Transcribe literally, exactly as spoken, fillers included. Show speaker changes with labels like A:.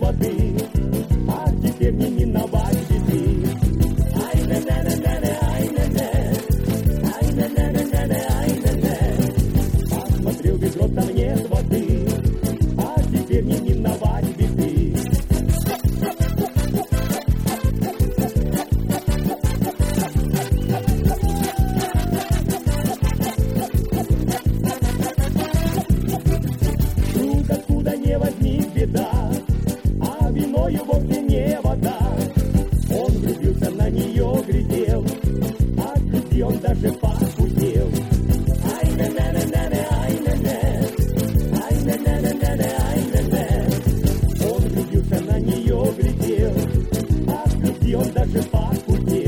A: воды, а теперь не миновать беды. Ай, не, не, не, не, не, ай, не, не, ай, не, не, не, не, не, ай, не, не. Посмотрел ведро, там нет воды, а теперь не миновать беды. Вдруг откуда не возник беда, а виною вовсе не вода. Он влюбился, на нее глядел, а груди он даже похудел. Ай, не, не, не, не, не, ай, не, не, ай, не, не, не, не, не, ай, не, не. Он влюбился, на нее глядел, а груди он даже похудел.